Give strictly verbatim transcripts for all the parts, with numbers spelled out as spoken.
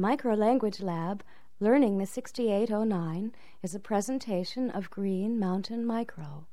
Microlanguage Lab, Learning the sixty-eight oh nine, is a presentation of Green Mountain Micro.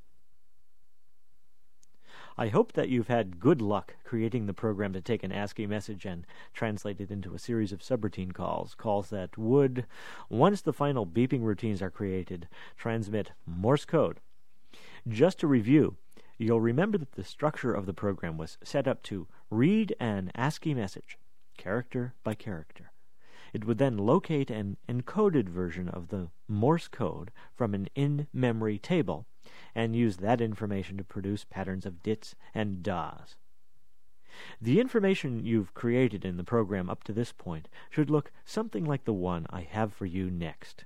I hope that you've had good luck creating the program to take an ASCII message and translate it into a series of subroutine calls, calls that would, once the final beeping routines are created, transmit Morse code. Just to review, you'll remember that the structure of the program was set up to read an ASCII message, character by character. It would then locate an encoded version of the Morse code from an in-memory table and use that information to produce patterns of dits and das. The information you've created in the program up to this point should look something like the one I have for you next.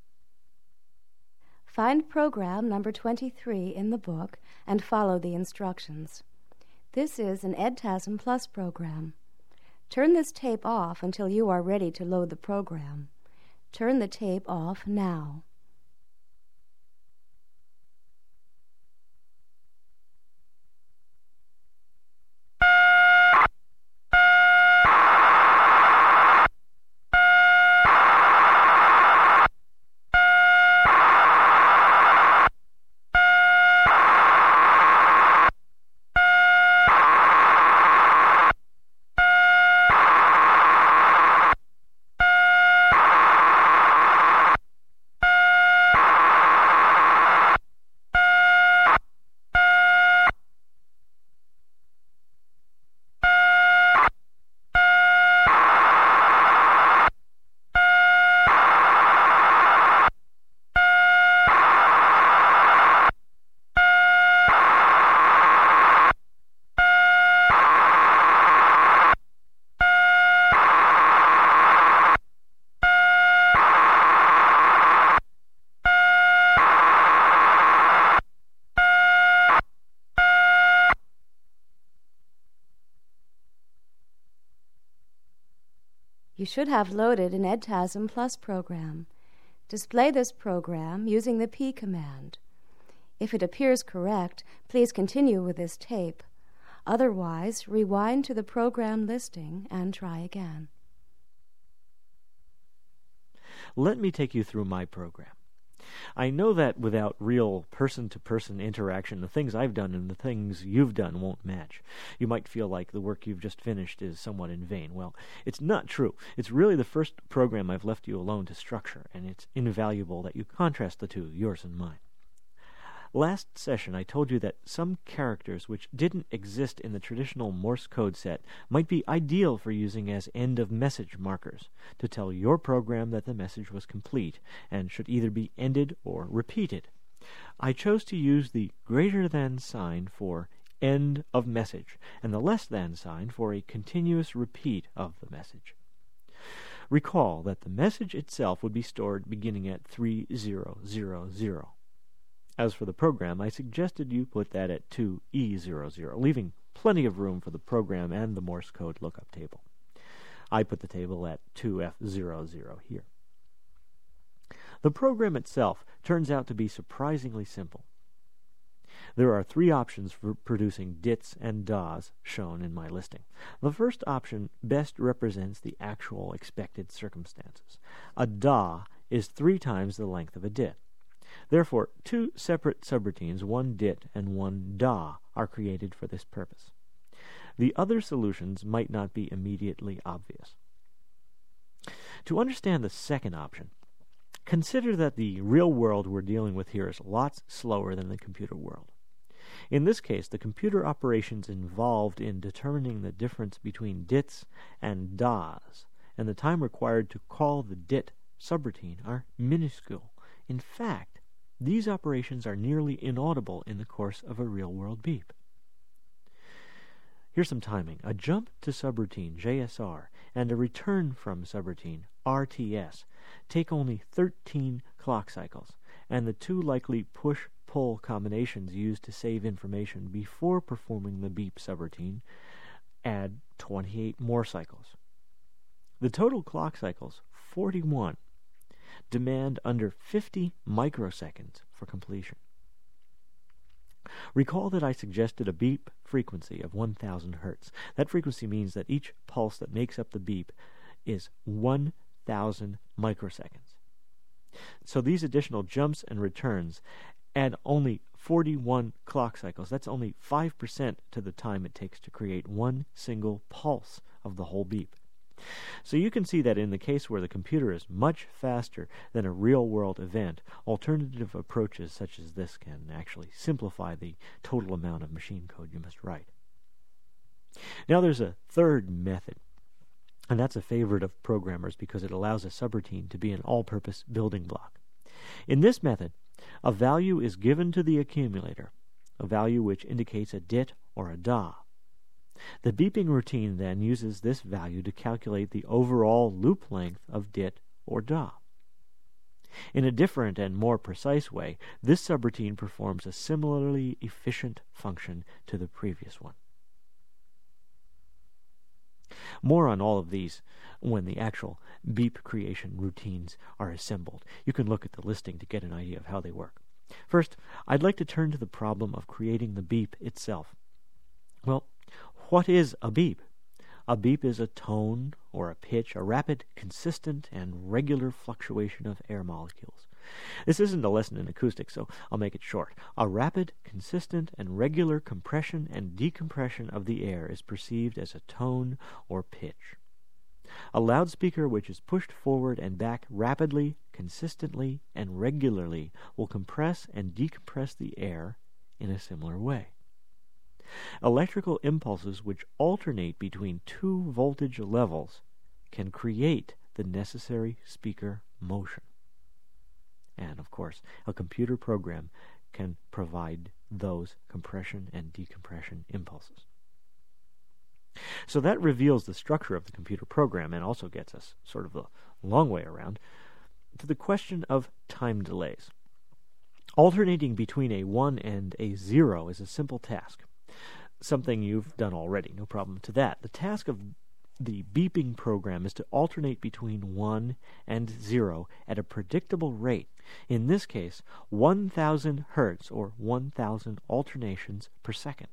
Find program number twenty-three in the book and follow the instructions. This is an EdTasm Plus program. Turn this tape off until you are ready to load the program. Turn the tape off now. You should have loaded an EdTasm Plus program. Display this program using the P command. If it appears correct, please continue with this tape. Otherwise, rewind to the program listing and try again. Let me take you through my program. I know that without real person-to-person interaction, the things I've done and the things you've done won't match. You might feel like the work you've just finished is somewhat in vain. Well, it's not true. It's really the first program I've left you alone to structure, and it's invaluable that you contrast the two, yours and mine. Last session, I told you that some characters which didn't exist in the traditional Morse code set might be ideal for using as end-of-message markers to tell your program that the message was complete and should either be ended or repeated. I chose to use the greater than sign for end of message and the less than sign for a continuous repeat of the message. Recall that the message itself would be stored beginning at three zero zero zero. As for the program, I suggested you put that at two E zero zero, leaving plenty of room for the program and the Morse code lookup table. I put the table at two F zero zero here. The program itself turns out to be surprisingly simple. There are three options for producing dits and das shown in my listing. The first option best represents the actual expected circumstances. A da is three times the length of a dit. Therefore, two separate subroutines, one dit and one da, are created for this purpose. The other solutions might not be immediately obvious. To understand the second option, consider that the real world we're dealing with here is lots slower than the computer world. In this case, the computer operations involved in determining the difference between dits and das and the time required to call the dit subroutine are minuscule. In fact, these operations are nearly inaudible in the course of a real-world beep. Here's some timing. A jump to subroutine, J S R, and a return from subroutine, R T S, take only thirteen clock cycles, and the two likely push-pull combinations used to save information before performing the beep subroutine add twenty-eight more cycles. The total clock cycles, forty-one, demand under fifty microseconds for completion. Recall that I suggested a beep frequency of one thousand hertz. That frequency means that each pulse that makes up the beep is one thousand microseconds. So these additional jumps and returns add only forty-one clock cycles. That's only five percent to the time it takes to create one single pulse of the whole beep. So you can see that in the case where the computer is much faster than a real-world event, alternative approaches such as this can actually simplify the total amount of machine code you must write. Now there's a third method, and that's a favorite of programmers because it allows a subroutine to be an all-purpose building block. In this method, a value is given to the accumulator, a value which indicates a dit or a dah. The beeping routine then uses this value to calculate the overall loop length of dit or dah. In a different and more precise way, this subroutine performs a similarly efficient function to the previous one. More on all of these when the actual beep creation routines are assembled. You can look at the listing to get an idea of how they work. First, I'd like to turn to the problem of creating the beep itself. Well, what is a beep? A beep is a tone or a pitch, a rapid, consistent, and regular fluctuation of air molecules. This isn't a lesson in acoustics, so I'll make it short. A rapid, consistent, and regular compression and decompression of the air is perceived as a tone or pitch. A loudspeaker which is pushed forward and back rapidly, consistently, and regularly will compress and decompress the air in a similar way. Electrical impulses which alternate between two voltage levels can create the necessary speaker motion. And, of course, a computer program can provide those compression and decompression impulses. So that reveals the structure of the computer program and also gets us sort of the long way around to the question of time delays. Alternating between a one and a zero is a simple task. Something you've done already, no problem to that. The task of the beeping program is to alternate between one and zero at a predictable rate. In this case, one thousand hertz or one thousand alternations per second.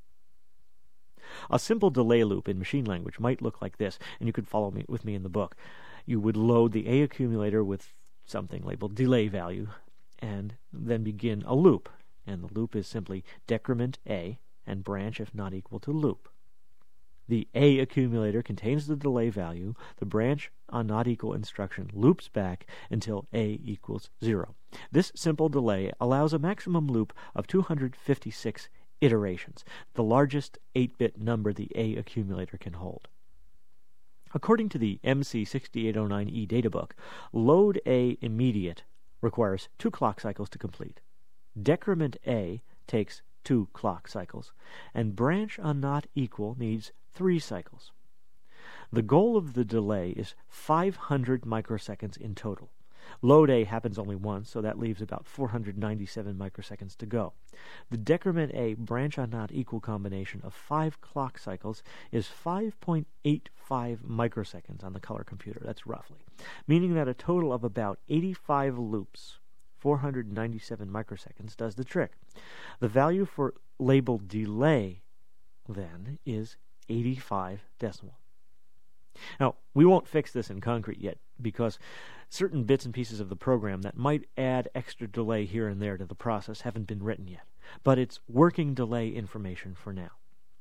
A simple delay loop in machine language might look like this, and you could follow me with me in the book. You would load the A accumulator with something labeled delay value, and then begin a loop. And the loop is simply decrement A, and branch if not equal to loop. The A accumulator contains the delay value. The branch on not equal instruction loops back until A equals zero. This simple delay allows a maximum loop of two hundred fifty-six iterations, the largest eight-bit number the A accumulator can hold. According to the M C sixty-eight oh nine E databook, load A immediate requires two clock cycles to complete. Decrement A takes two clock cycles, and branch on not equal needs three cycles. The goal of the delay is five hundred microseconds in total. Load A happens only once, so that leaves about four hundred ninety-seven microseconds to go. The decrement A branch on not equal combination of five clock cycles is five point eight five microseconds on the color computer, that's roughly, meaning that a total of about eighty-five loops, four hundred ninety-seven microseconds, does the trick. The value for labeled delay, then, is eighty-five decimal. Now, we won't fix this in concrete yet, because certain bits and pieces of the program that might add extra delay here and there to the process haven't been written yet, but it's working delay information for now.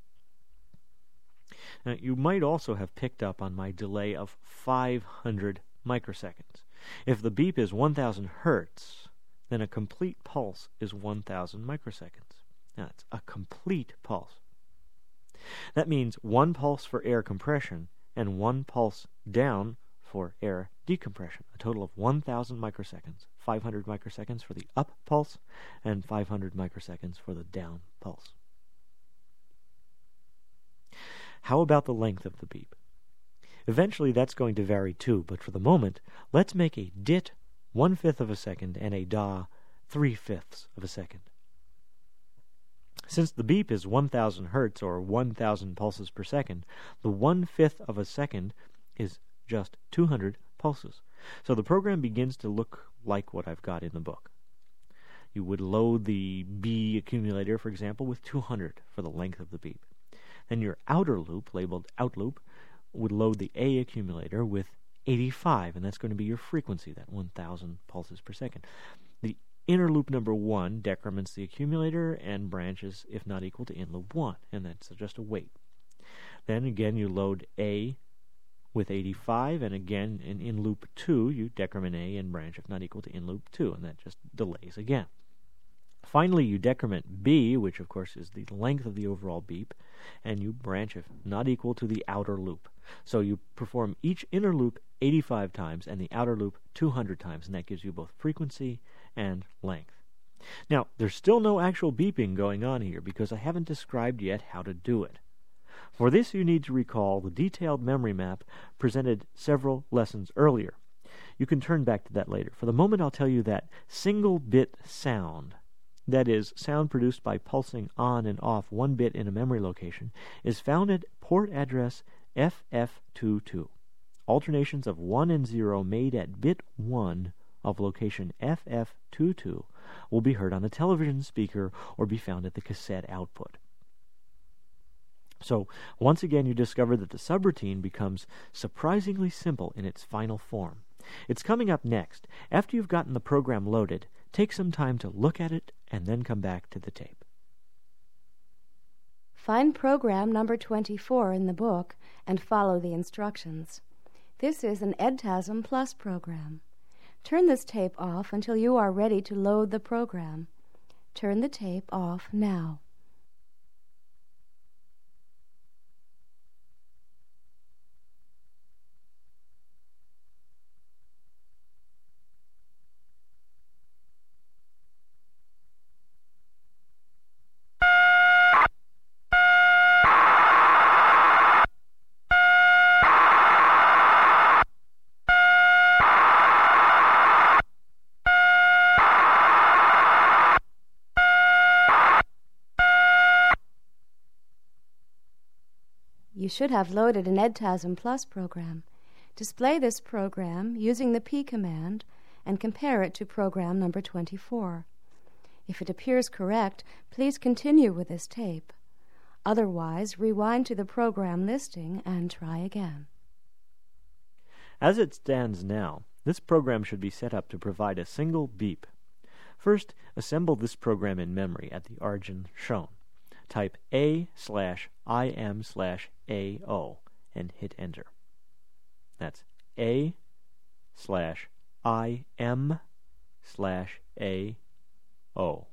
Now, you might also have picked up on my delay of five hundred microseconds. If the beep is one thousand hertz, then a complete pulse is one thousand microseconds. Now, it's a complete pulse. That means one pulse for air compression and one pulse down for air decompression, a total of one thousand microseconds, five hundred microseconds for the up pulse, and five hundred microseconds for the down pulse. How about the length of the beep? Eventually that's going to vary too, but for the moment, let's make a dit one-fifth of a second and a dah three-fifths of a second. Since the beep is one thousand hertz or one thousand pulses per second, the one-fifth of a second is just two hundred pulses. So the program begins to look like what I've got in the book. You would load the B accumulator, for example, with two hundred for the length of the beep. Then your outer loop, labeled out loop, would load the A accumulator with eighty-five, and that's going to be your frequency, that one thousand pulses per second. The inner loop number one decrements the accumulator and branches if not equal to in loop one, and that's just a wait. Then again you load A with eighty-five, and again in in loop two you decrement A and branch if not equal to in loop two, and that just delays again. Finally, you decrement B, which of course is the length of the overall beep, and you branch if not equal to the outer loop. So you perform each inner loop eighty-five times and the outer loop two hundred times, and that gives you both frequency and length. Now, there's still no actual beeping going on here because I haven't described yet how to do it. For this, you need to recall the detailed memory map presented several lessons earlier. You can turn back to that later. For the moment, I'll tell you that single-bit sound, that is, sound produced by pulsing on and off one bit in a memory location, is found at port address F F twenty-two. Alternations of one and zero made at bit one of location F F twenty-two will be heard on the television speaker or be found at the cassette output. So, once again, you discover that the subroutine becomes surprisingly simple in its final form. It's coming up next. After you've gotten the program loaded, take some time to look at it and then come back to the tape. Find program number twenty-four in the book and follow the instructions. This is an EdTasm Plus program. Turn this tape off until you are ready to load the program. Turn the tape off now. You should have loaded an EdTasm Plus program. Display this program using the P command and compare it to program number twenty-four. If it appears correct, please continue with this tape. Otherwise, rewind to the program listing and try again. As it stands now, this program should be set up to provide a single beep. First, assemble this program in memory at the origin shown. Type A slash IM slash AO and hit enter. That's A slash IM slash AO.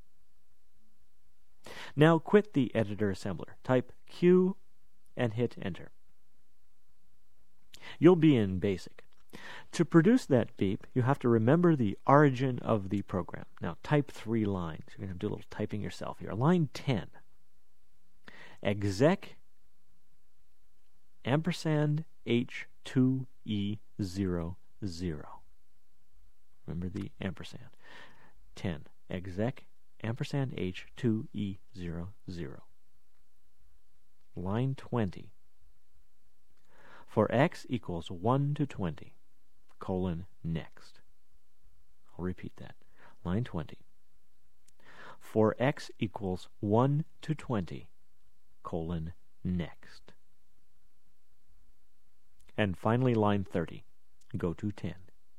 Now quit the editor assembler. Type Q and hit enter. You'll be in BASIC. To produce that beep, you have to remember the origin of the program. Now type three lines. You're going to do a little typing yourself here. Line ten. Exec ampersand H two E zero zero. Remember the ampersand. ten. Exec ampersand H two E zero zero. Line twenty. For x equals one to twenty, colon next. I'll repeat that. Line twenty. For x equals one to twenty, colon next. And finally, line thirty, go to ten.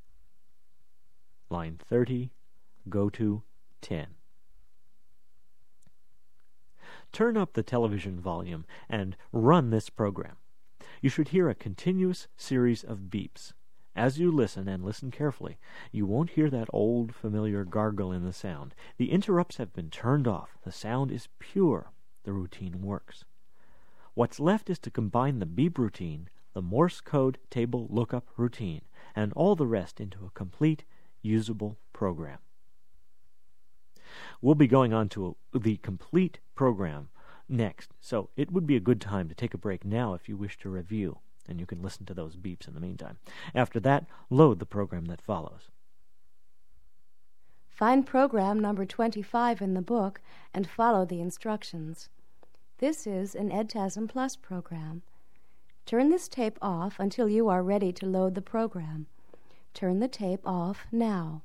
Line thirty, go to ten. Turn up the television volume and run this program. You should hear a continuous series of beeps. As you listen, and listen carefully, you won't hear that old familiar gargle in the sound. The interrupts have been turned off. The sound is pure. The routine works. What's left is to combine the beep routine, the Morse code table lookup routine, and all the rest into a complete, usable program. We'll be going on to a, the complete program next, so it would be a good time to take a break now if you wish to review, and you can listen to those beeps in the meantime. After that, load the program that follows. Find program number twenty-five in the book and follow the instructions. This is an EdTasm Plus program. Turn this tape off until you are ready to load the program. Turn the tape off now.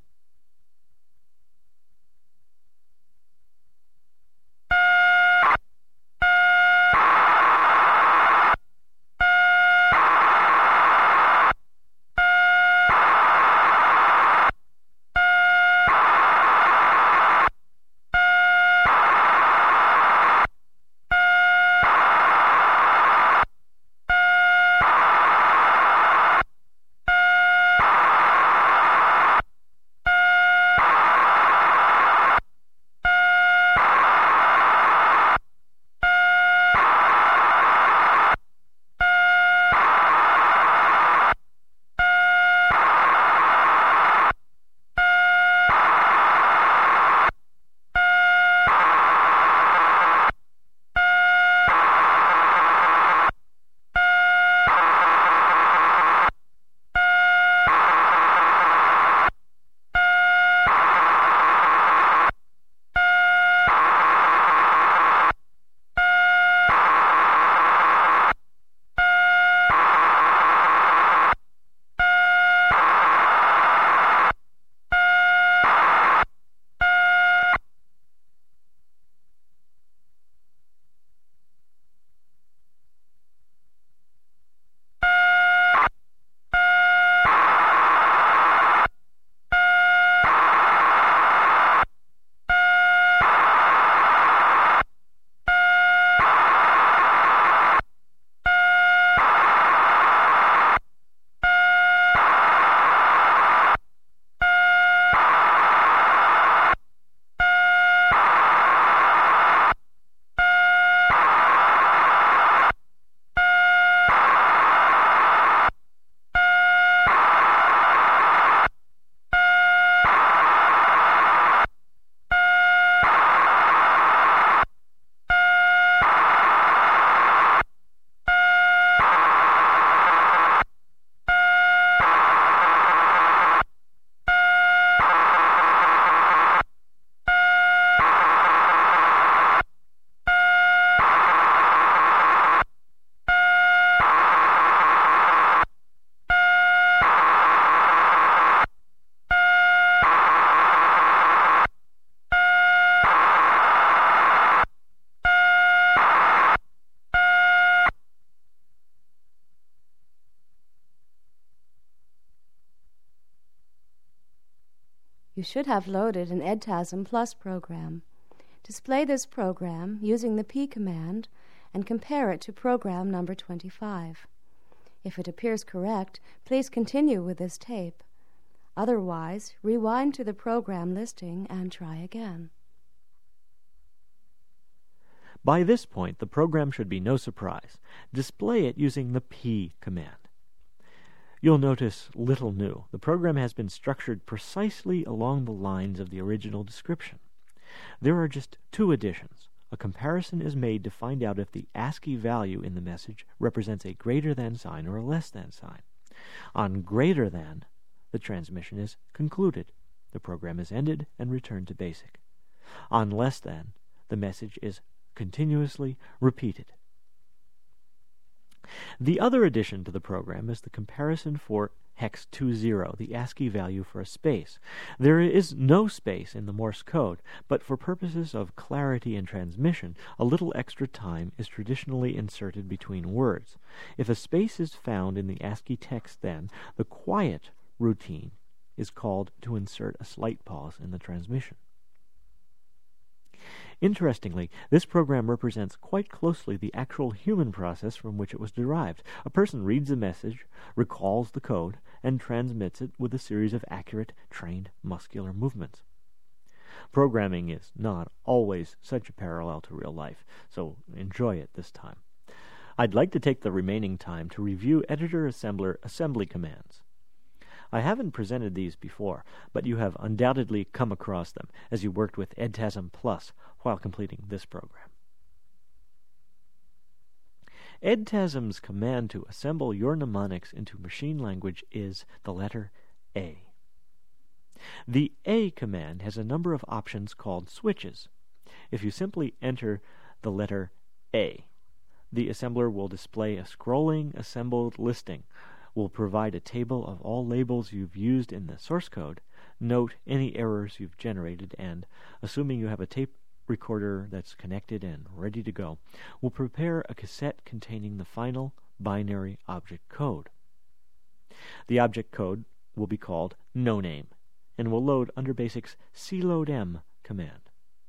should have loaded an EdTASM Plus program. Display this program using the P command and compare it to program number twenty-five. If it appears correct, please continue with this tape. Otherwise, rewind to the program listing and try again. By this point, the program should be no surprise. Display it using the P command. You'll notice little new. The program has been structured precisely along the lines of the original description. There are just two additions. A comparison is made to find out if the ASCII value in the message represents a greater than sign or a less than sign. On greater than, the transmission is concluded. The program is ended and returned to BASIC. On less than, the message is continuously repeated. The other addition to the program is the comparison for hex two zero, the ASCII value for a space. There is no space in the Morse code, but for purposes of clarity and transmission, a little extra time is traditionally inserted between words. If a space is found in the ASCII text, then the quiet routine is called to insert a slight pause in the transmission. Interestingly, this program represents quite closely the actual human process from which it was derived. A person reads a message, recalls the code, and transmits it with a series of accurate, trained muscular movements. Programming is not always such a parallel to real life, so enjoy it this time. I'd like to take the remaining time to review editor-assembler assembly commands. I haven't presented these before, but you have undoubtedly come across them as you worked with EdTASM Plus while completing this program. EdTASM's command to assemble your mnemonics into machine language is the letter A. The A command has a number of options called switches. If you simply enter the letter A, the assembler will display a scrolling assembled listing, will provide a table of all labels you've used in the source code, note any errors you've generated, and, assuming you have a tape recorder that's connected and ready to go, will prepare a cassette containing the final binary object code. The object code will be called NoName and will load under BASIC's cloadm command.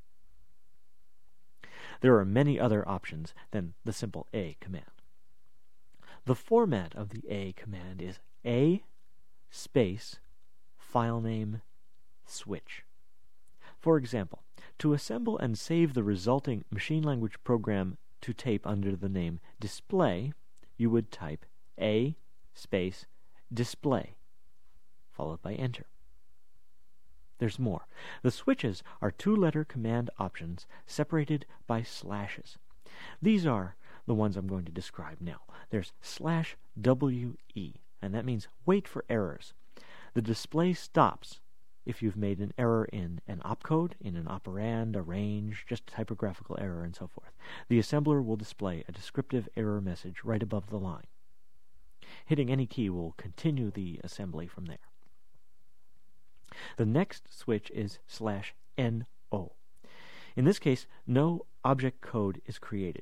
There are many other options than the simple A command. The format of the A command is A space filename switch. For example, to assemble and save the resulting machine language program to tape under the name display, you would type A space display, followed by enter. There's more. The switches are two-letter command options separated by slashes. These are the ones I'm going to describe now. There's slash W E, and that means wait for errors. The display stops if you've made an error in an opcode, in an operand, a range, just a typographical error, and so forth. The assembler will display a descriptive error message right above the line. Hitting any key will continue the assembly from there. The next switch is slash N O. In this case, no object code is created.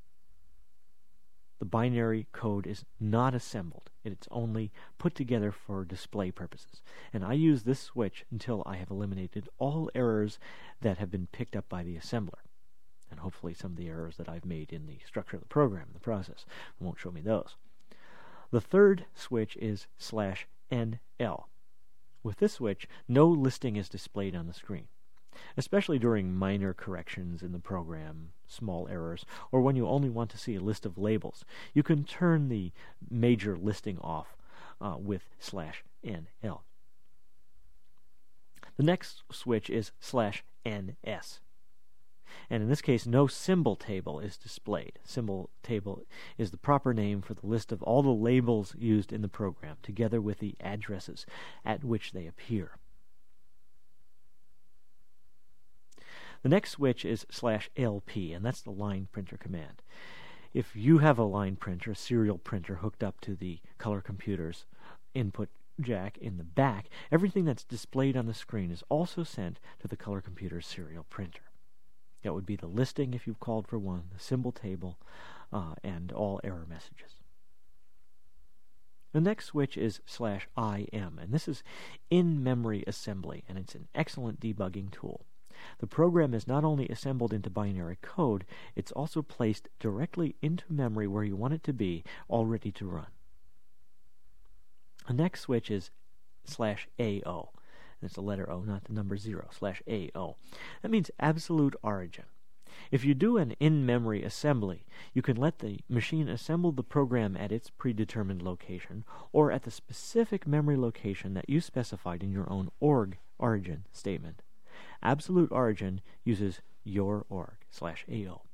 The binary code is not assembled. It's only put together for display purposes. And I use this switch until I have eliminated all errors that have been picked up by the assembler. And hopefully some of the errors that I've made in the structure of the program, the process, won't show me those. The third switch is slash N L. With this switch, no listing is displayed on the screen, especially during minor corrections in the program, small errors, or when you only want to see a list of labels. You can turn the major listing off uh, with slash N L. The next switch is slash N S. And in this case, no symbol table is displayed. Symbol table is the proper name for the list of all the labels used in the program, together with the addresses at which they appear. The next switch is slash L P, and that's the line printer command. If you have a line printer, a serial printer hooked up to the color computer's input jack in the back, everything that's displayed on the screen is also sent to the color computer's serial printer. That would be the listing if you've called for one, the symbol table, uh, and all error messages. The next switch is slash I M, and this is in-memory assembly, and it's an excellent debugging tool. The program is not only assembled into binary code, it's also placed directly into memory where you want it to be, all ready to run. The next switch is slash A O. It's the letter O, not the number zero, slash A O. That means absolute origin. If you do an in-memory assembly, you can let the machine assemble the program at its predetermined location or at the specific memory location that you specified in your own org origin statement. Absolute origin uses your org, slash A O.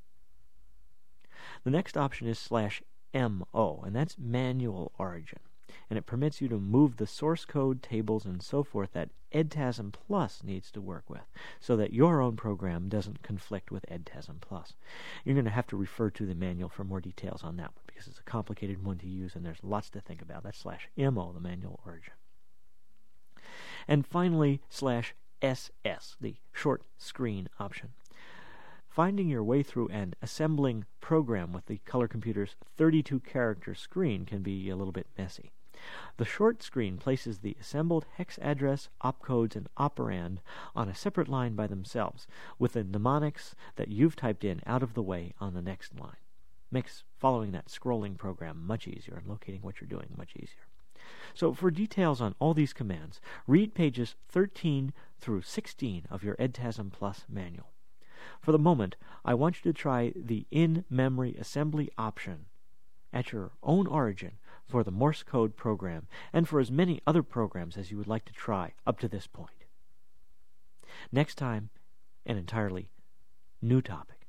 The next option is slash M O, and that's manual origin. And it permits you to move the source code, tables, and so forth that EdTASM Plus needs to work with, so that your own program doesn't conflict with EdTASM Plus. You're going to have to refer to the manual for more details on that one, because it's a complicated one to use, and there's lots to think about. That's slash M O, the manual origin. And finally, slash S S, the short screen option. Finding your way through and assembling program with the Color Computer's thirty-two character screen can be a little bit messy. The short screen places the assembled hex address, opcodes, and operand on a separate line by themselves, with the mnemonics that you've typed in out of the way on the next line. Makes following that scrolling program much easier and locating what you're doing much easier. So for details on all these commands, read pages thirteen through sixteen of your EdTASM Plus manual. For the moment, I want you to try the in-memory assembly option at your own origin for the Morse code program and for as many other programs as you would like to try up to this point. Next time, an entirely new topic.